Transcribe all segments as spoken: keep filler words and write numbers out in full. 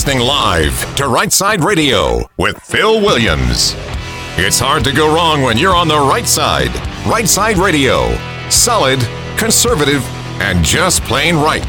listening live to Right Side Radio with Phil Williams. It's hard to go wrong when you're on the right side. Right Side Radio. Solid, conservative, and just plain right.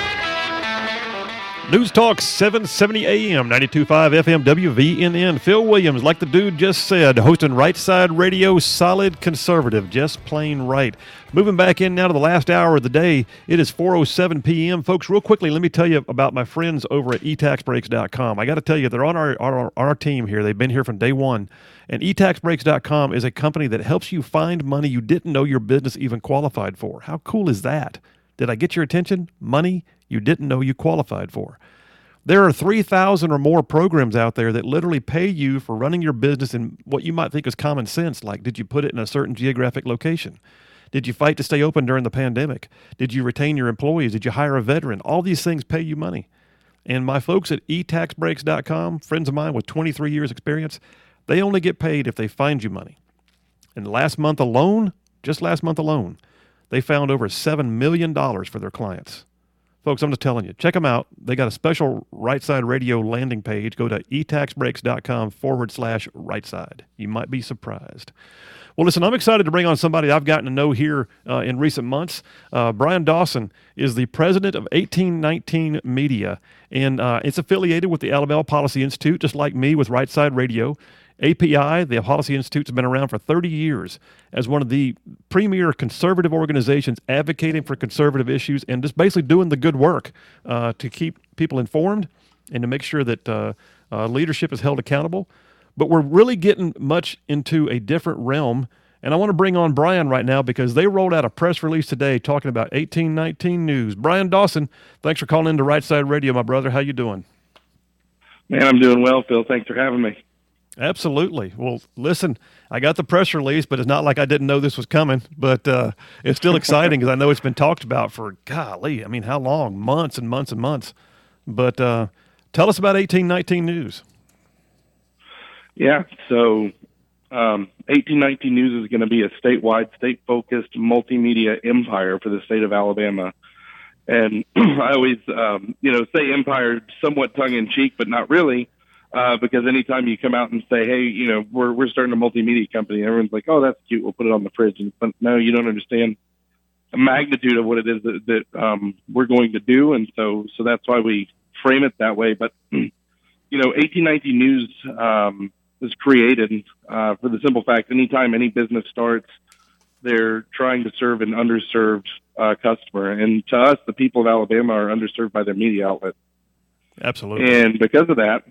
News Talk seven seventy A M, ninety-two point five F M W V N N. Phil Williams, like the dude just said, hosting Right Side Radio, solid conservative, just plain right. Moving back in now to the last hour of the day, it is four oh seven P M Folks, real quickly, let me tell you about my friends over at e tax breaks dot com. I got to tell you, they're on our, our, our team here. They've been here from day one. And e tax breaks dot com is a company that helps you find money you didn't know your business even qualified for. How cool is that? Did I get your attention? Money you didn't know you qualified for. There are three thousand or more programs out there that literally pay you for running your business in what you might think is common sense, like did you put it in a certain geographic location? Did you fight to stay open during the pandemic? Did you retain your employees? Did you hire a veteran? All these things pay you money. And my folks at e tax breaks dot com, friends of mine with twenty-three years experience, they only get paid if they find you money. And last month alone, just last month alone, they found over seven million dollars for their clients. Folks, I'm just telling you, check them out. They got a special Right Side Radio landing page. Go to e tax breaks dot com forward slash right side. You might be surprised. Well, listen, I'm excited to bring on somebody I've gotten to know here uh, in recent months. Uh, Brian Dawson is the president of eighteen nineteen Media, and uh, it's affiliated with the Alabama Policy Institute, just like me with Right Side Radio. A P I, the Policy Institute, has been around for thirty years as one of the premier conservative organizations advocating for conservative issues and just basically doing the good work uh, to keep people informed and to make sure that uh, uh, leadership is held accountable. But we're really getting much into a different realm, and I want to bring on Brian right now because they rolled out a press release today talking about eighteen nineteen News. Brian Dawson, thanks for calling into Right Side Radio, my brother. How you doing? Man, I'm doing well, Phil. Thanks for having me. Absolutely. Well, listen, I got the press release, but it's not like I didn't know this was coming. But uh, it's still exciting because I know it's been talked about for, golly, I mean, how long? Months and months and months. But uh, tell us about eighteen nineteen News. Yeah, so um, eighteen nineteen News is going to be a statewide, state-focused multimedia empire for the state of Alabama. And I always, um, you know, say empire somewhat tongue-in-cheek, but not really. Uh, because anytime you come out and say, hey, you know, we're we're starting a multimedia company, everyone's like, oh, that's cute, we'll put it on the fridge. And, but no, you don't understand the magnitude of what it is that, that um, we're going to do. And so so that's why we frame it that way. But, you know, eighteen nineteen News um, was created uh, for the simple fact anytime any business starts, they're trying to serve an underserved uh, customer. And to us, the people of Alabama are underserved by their media outlet. Absolutely. And because of that,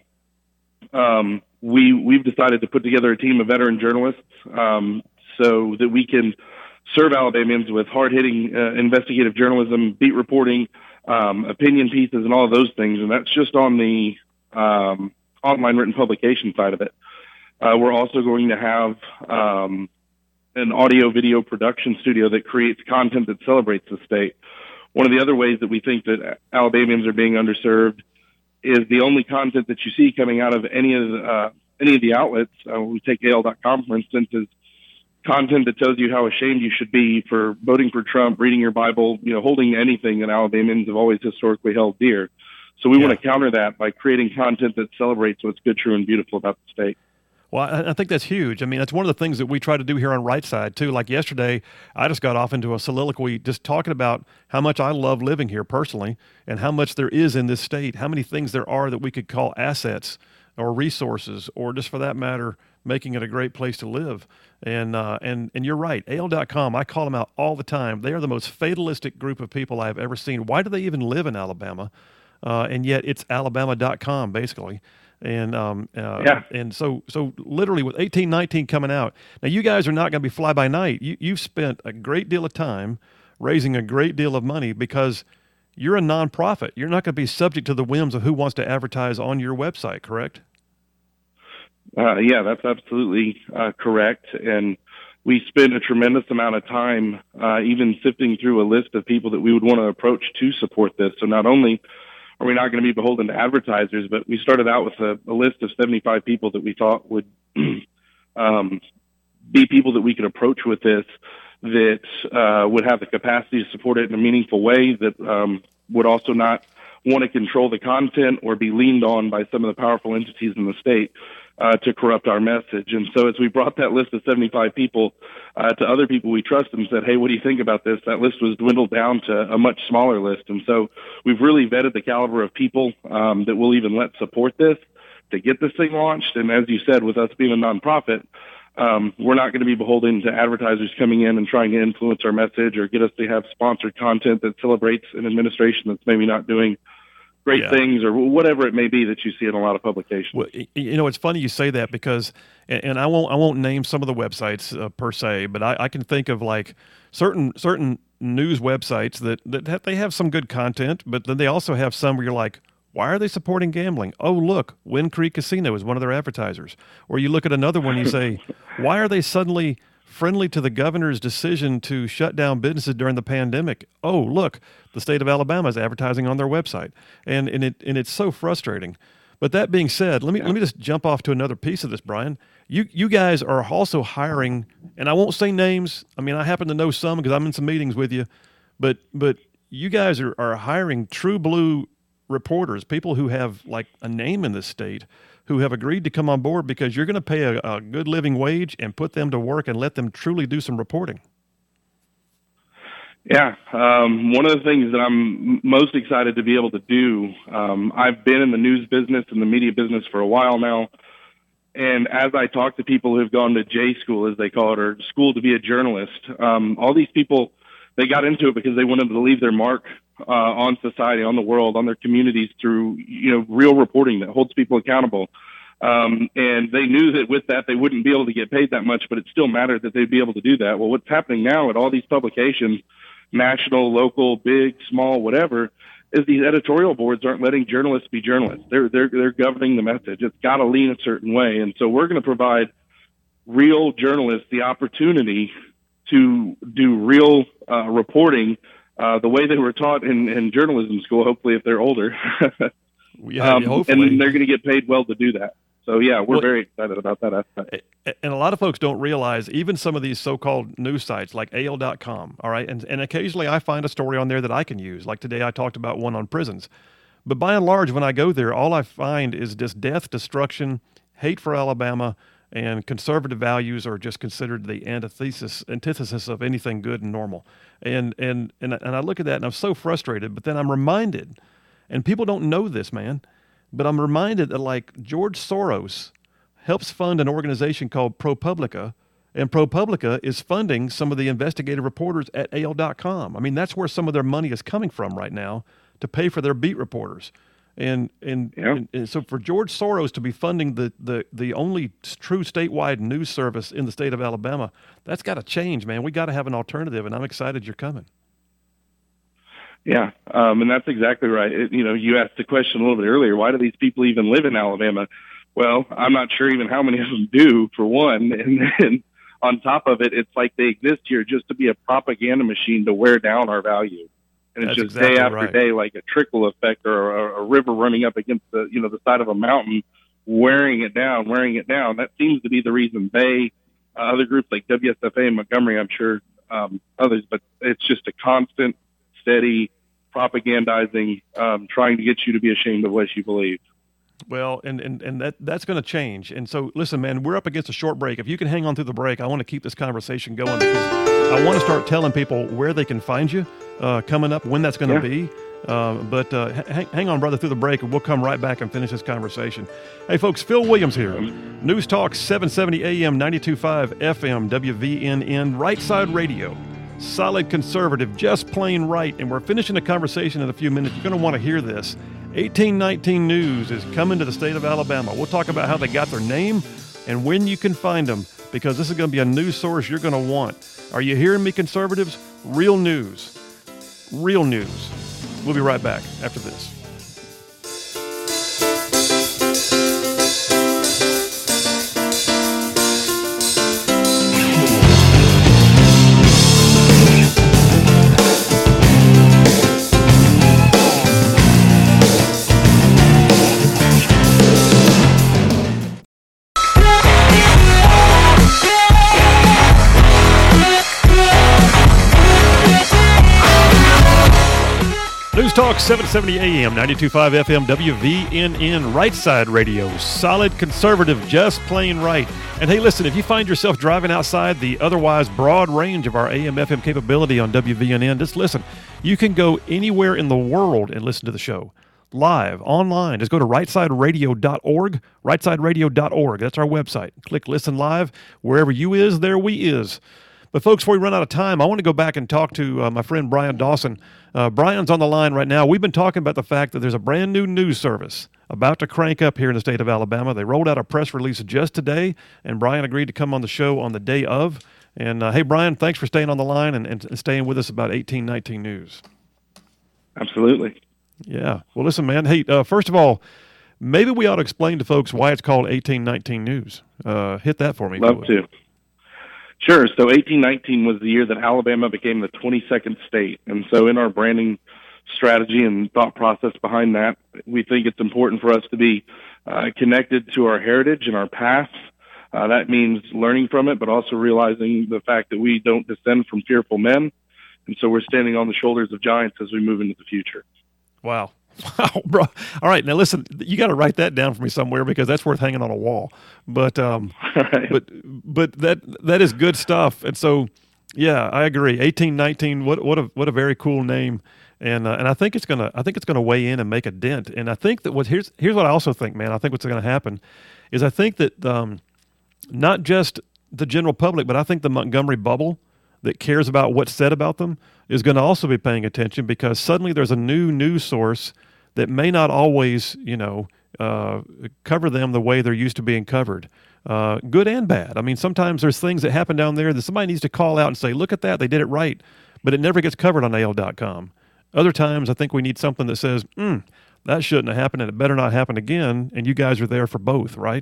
Um, we, we've decided to put together a team of veteran journalists um, so that we can serve Alabamians with hard-hitting uh, investigative journalism, beat reporting, um, opinion pieces, and all of those things. And that's just on the um, online written publication side of it. Uh, we're also going to have um, an audio-video production studio that creates content that celebrates the state. One of the other ways that we think that Alabamians are being underserved is the only content that you see coming out of any of the, uh, any of the outlets. Uh, we take A L dot com, for instance, is content that tells you how ashamed you should be for voting for Trump, reading your Bible, you know, holding anything that Alabamians have always historically held dear. So we yeah. want to counter that by creating content that celebrates what's good, true, and beautiful about the state. Well, I think that's huge. I mean, that's one of the things that we try to do here on Right Side, too. Like yesterday, I just got off into a soliloquy just talking about how much I love living here personally and how much there is in this state, how many things there are that we could call assets or resources or just for that matter, making it a great place to live. And uh, and and you're right, A L dot com, I call them out all the time. They are the most fatalistic group of people I've ever seen. Why do they even live in Alabama? Uh, and yet it's alabama dot com, basically. And um, uh, yeah. and so so literally with eighteen nineteen coming out, now you guys are not going to be fly by night. You you've spent a great deal of time raising a great deal of money because you're a nonprofit. You're not going to be subject to the whims of who wants to advertise on your website, correct? Uh, yeah, that's absolutely uh, correct. And we spend a tremendous amount of time uh, even sifting through a list of people that we would want to approach to support this. So not only are we not going to be beholden to advertisers, but we started out with a, a list of seventy-five people that we thought would um, be people that we could approach with this, that uh, would have the capacity to support it in a meaningful way, that um, would also not want to control the content or be leaned on by some of the powerful entities in the state uh, to corrupt our message. And so as we brought that list of seventy-five people uh, to other people we trust and said, hey, what do you think about this? That list was dwindled down to a much smaller list. And so we've really vetted the caliber of people um, that will even let support this to get this thing launched. And as you said, with us being a nonprofit, um, we're not going to be beholden to advertisers coming in and trying to influence our message or get us to have sponsored content that celebrates an administration that's maybe not doing great yeah. things or whatever it may be that you see in a lot of publications. Well, you know, it's funny you say that because, and I won't, I won't name some of the websites uh, per se, but I, I can think of like certain, certain news websites that, that have, they have some good content, but then they also have some where you're like, why are they supporting gambling? Oh, look, Wind Creek Casino is one of their advertisers. Or you look at another one and you say, why are they suddenly friendly to the governor's decision to shut down businesses during the pandemic? Oh, look, the state of Alabama is advertising on their website. And and it and it's so frustrating. But that being said, let me yeah. let me just jump off to another piece of this, Brian. You you guys are also hiring, and I won't say names. I mean, I happen to know some because I'm in some meetings with you, but but you guys are, are hiring true blue reporters, people who have like a name in this state, who have agreed to come on board because you're going to pay a, a good living wage and put them to work and let them truly do some reporting. Yeah. Um, one of the things that I'm most excited to be able to do, um, I've been in the news business and the media business for a while now. And as I talk to people who've gone to J school, as they call it, or school to be a journalist, um, all these people, they got into it because they wanted to leave their mark uh, on society, on the world, on their communities through, you know, real reporting that holds people accountable. Um, and they knew that with that, they wouldn't be able to get paid that much, but it still mattered that they'd be able to do that. Well, what's happening now at all these publications, national, local, big, small, whatever, is these editorial boards aren't letting journalists be journalists. They're, they're, they're governing the message. It's got to lean a certain way. And so we're going to provide real journalists the opportunity to do real uh, reporting uh, the way they were taught in, in journalism school, hopefully if they're older. yeah, um, hopefully. And they're going to get paid well to do that. So, yeah, we're well, very excited about that aspect. And a lot of folks don't realize even some of these so-called news sites like A L dot com, all right, and, and occasionally I find a story on there that I can use. Like today I talked about one on prisons. But by and large, when I go there, all I find is just death, destruction, hate for Alabama, and conservative values are just considered the antithesis, antithesis of anything good and normal. And, and, and, and I look at that and I'm so frustrated, but then I'm reminded, and people don't know this, man, but I'm reminded that like George Soros helps fund an organization called ProPublica, and ProPublica is funding some of the investigative reporters at A L dot com. I mean, that's where some of their money is coming from right now to pay for their beat reporters. And and, yeah. and and so for George Soros to be funding the, the, the only true statewide news service in the state of Alabama, that's got to change, man. We got to have an alternative, and I'm excited you're coming. Yeah, um, and that's exactly right. It, you know, you asked the question a little bit earlier, why do these people even live in Alabama? Well, I'm not sure even how many of them do, for one. And then on top of it, it's like they exist here just to be a propaganda machine to wear down our values. And it's That's just exactly day after right. day, like a trickle effect or a, a river running up against the, you know, the side of a mountain, wearing it down, wearing it down. That seems to be the reason they, uh, other groups like W S F A and Montgomery, I'm sure um, others, but it's just a constant, steady propagandizing, um, trying to get you to be ashamed of what you believe. Well, and, and, and that that's going to change. And so, listen, man, we're up against a short break. If you can hang on through the break, I want to keep this conversation going because I want to start telling people where they can find you uh, coming up, when that's going to yeah. be. Uh, but uh, hang, hang on, brother, through the break, and we'll come right back and finish this conversation. Hey, folks, Phil Williams here. News Talk, seven seventy A M, ninety-two point five F M, W V N N, Right Side Radio. Solid conservative, just plain right. And we're finishing the conversation in a few minutes. You're going to want to hear this. eighteen nineteen News is coming to the state of Alabama. We'll talk about how they got their name and when you can find them, because this is going to be a news source you're going to want. Are you hearing me, conservatives? Real news. Real news. We'll be right back after this. Talk, seven seventy A M, ninety-two point five F M, W V N N, Right Side Radio. Solid conservative, just plain right. And hey, listen, if you find yourself driving outside the otherwise broad range of our A M F M capability on W V N N, just listen. You can go anywhere in the world and listen to the show. Live, online. Just go to right side radio dot org, right side radio dot org. That's our website. Click Listen Live. Wherever you is, there we is. But folks, before we run out of time, I want to go back and talk to uh, my friend Brian Dawson. Uh, Brian's on the line right now. We've been talking about the fact that there's a brand new news service about to crank up here in the state of Alabama. They rolled out a press release just today, and Brian agreed to come on the show on the day of. And uh, hey, Brian, thanks for staying on the line and, and staying with us about eighteen nineteen News. Absolutely. Yeah. Well, listen, man. Hey, uh, first of all, maybe we ought to explain to folks why it's called eighteen nineteen News. Uh, hit that for me. Love to. Sure. So eighteen nineteen was the year that Alabama became the twenty-second state. And so in our branding strategy and thought process behind that, we think it's important for us to be uh, connected to our heritage and our past. Uh, that means learning from it, but also realizing the fact that we don't descend from fearful men. And so we're standing on the shoulders of giants as we move into the future. Wow. Wow, bro. All right. Now, listen, you got to write that down for me somewhere because that's worth hanging on a wall. But, um, right. but, but that, that is good stuff. And so, yeah, I agree. eighteen nineteen, what, what a, what a very cool name. And, uh, and I think it's going to, I think it's going to weigh in and make a dent. And I think that what, here's, here's what I also think, man, I think what's going to happen is I think that, um, not just the general public, but I think the Montgomery bubble that cares about what's said about them is going to also be paying attention because suddenly there's a new news source that may not always, you know, uh, cover them the way they're used to being covered, uh, good and bad. I mean, sometimes there's things that happen down there that somebody needs to call out and say, look at that, they did it right, but it never gets covered on A L dot com. Other times I think we need something that says, hmm, that shouldn't have happened and it better not happen again, and you guys are there for both, right?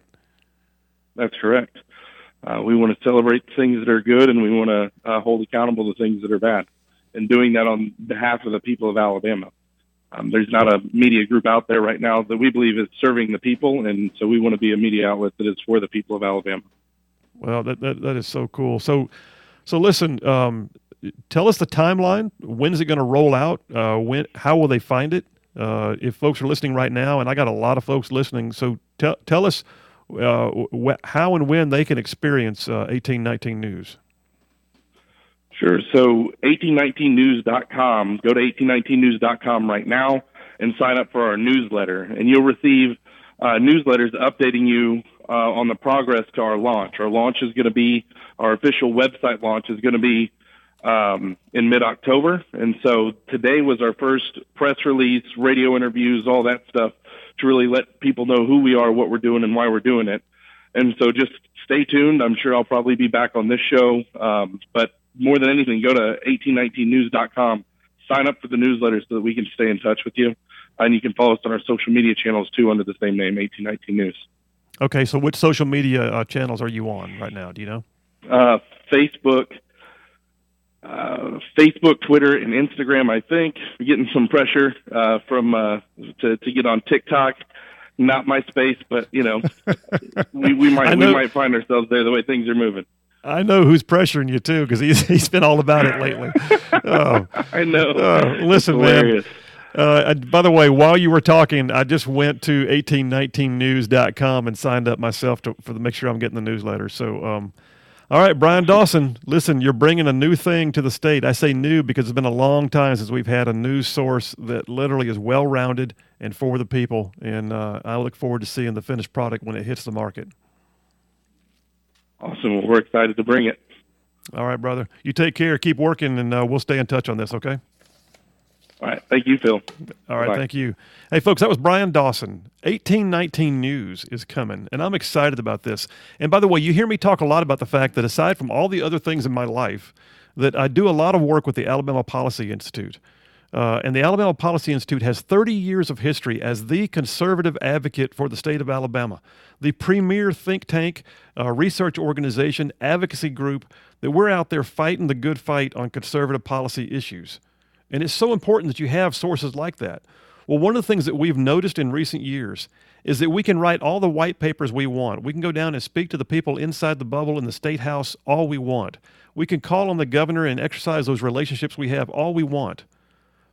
That's correct. Uh, we want to celebrate things that are good, and we want to uh, hold accountable the things that are bad, and doing that on behalf of the people of Alabama. Um, there's not a media group out there right now that we believe is serving the people, and so we want to be a media outlet that is for the people of Alabama. Well, that that, that is so cool. So, so listen, um, tell us the timeline. When is it going to roll out? Uh, when? How will they find it? Uh, if folks are listening right now, and I got a lot of folks listening, so tell tell us uh, wh- how and when they can experience uh, eighteen nineteen News. Sure. So eighteen nineteen news dot com, go to eighteen nineteen news dot com right now and sign up for our newsletter. And you'll receive uh, newsletters updating you uh, on the progress to our launch. Our launch is going to be, our official website launch is going to be um, in mid-October. And so today was our first press release, radio interviews, all that stuff to really let people know who we are, what we're doing, and why we're doing it. And so just stay tuned. I'm sure I'll probably be back on this show, um, but more than anything, go to eighteen nineteen news dot com, sign up for the newsletter so that we can stay in touch with you. And you can follow us on our social media channels, too, under the same name, eighteen nineteen News. Okay, so which social media uh, channels are you on right now? Do you know? Uh, Facebook, uh, Facebook, Twitter, and Instagram, I think. We're getting some pressure uh, from uh, to, to get on TikTok. Not MySpace, but, you know, we, we might we might find ourselves there the way things are moving. I know who's pressuring you, too, because he's, he's been all about it lately. Oh, I know. Uh, listen, man. Uh, by the way, while you were talking, I just went to eighteen nineteen news dot com and signed up myself to for the make sure I'm getting the newsletter. So, um, all right, Brian Dawson, listen, you're bringing a new thing to the state. I say new because it's been a long time since we've had a news source that literally is well-rounded and for the people, and uh, I look forward to seeing the finished product when it hits the market. Awesome. Well, we're excited to bring it. All right, brother. You take care. Keep working, and uh, we'll stay in touch on this, okay? All right. Thank you, Phil. All right. Bye. Thank you. Hey, folks, that was Brian Dawson. eighteen nineteen News is coming, and I'm excited about this. And by the way, you hear me talk a lot about the fact that aside from all the other things in my life, that I do a lot of work with the Alabama Policy Institute. Uh, and the Alabama Policy Institute has thirty years of history as the conservative advocate for the state of Alabama, the premier think tank, uh, research organization, advocacy group, that we're out there fighting the good fight on conservative policy issues. And it's so important that you have sources like that. Well, one of the things that we've noticed in recent years is that we can write all the white papers we want. We can go down and speak to the people inside the bubble in the State House all we want. We can call on the governor and exercise those relationships we have all we want.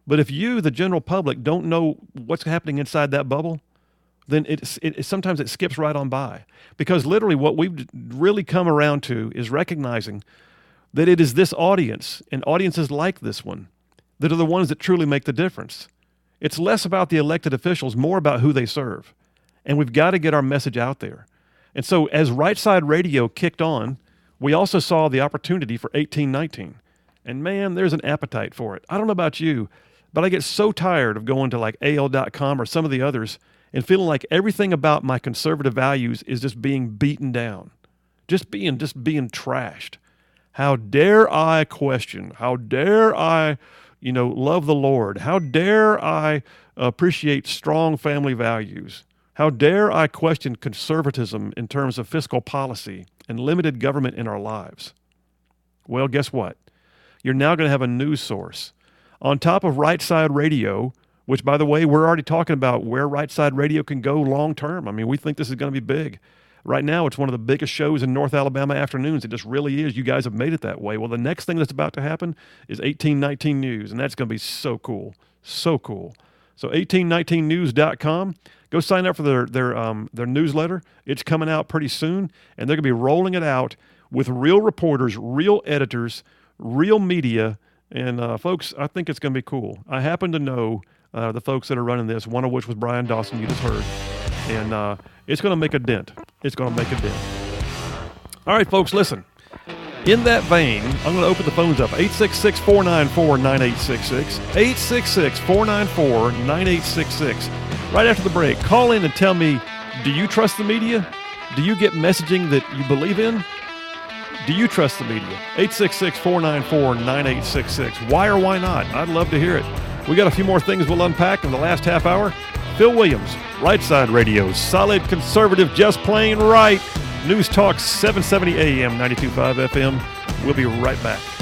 But if you, the general public, don't know what's happening inside that bubble, then it, it sometimes it skips right on by. Because literally what we've really come around to is recognizing that it is this audience and audiences like this one that are the ones that truly make the difference. It's less about the elected officials, more about who they serve. And we've got to get our message out there. And so as Right Side Radio kicked on, we also saw the opportunity for eighteen nineteen. And man, there's an appetite for it. I don't know about you, but I get so tired of going to like A L dot com or some of the others and feeling like everything about my conservative values is just being beaten down, just being just being trashed. How dare I question? How dare I, you know, love the Lord? How dare I appreciate strong family values? How dare I question conservatism in terms of fiscal policy and limited government in our lives? Well, guess what? You're now going to have a news source. On top of Right Side Radio, which, by the way, we're already talking about where Right Side Radio can go long term. I mean, we think this is going to be big. Right now, it's one of the biggest shows in North Alabama afternoons. It just really is. You guys have made it that way. Well, the next thing that's about to happen is eighteen nineteen News, and that's going to be so cool. So cool. So eighteen nineteen news dot com. Go sign up for their their um, their newsletter. It's coming out pretty soon, and they're going to be rolling it out with real reporters, real editors, real media, and uh, folks, I think it's going to be cool. I happen to know uh, the folks that are running this, one of which was Brian Dawson, you just heard, and uh, it's going to make a dent. It's going to make a dent. All right, folks, listen. In that vein, I'm going to open the phones up. eight six six, four nine four, nine eight six six. eight six six, four nine four, nine eight six six. Right after the break, call in and tell me, do you trust the media? Do you get messaging that you believe in? Do you trust the media? eight six six, four nine four, nine eight six six. Why or why not? I'd love to hear it. We got a few more things we'll unpack in the last half hour. Phil Williams, Right Side Radio, solid conservative, just plain right. News Talk seven seventy A M, ninety-two point five F M. We'll be right back.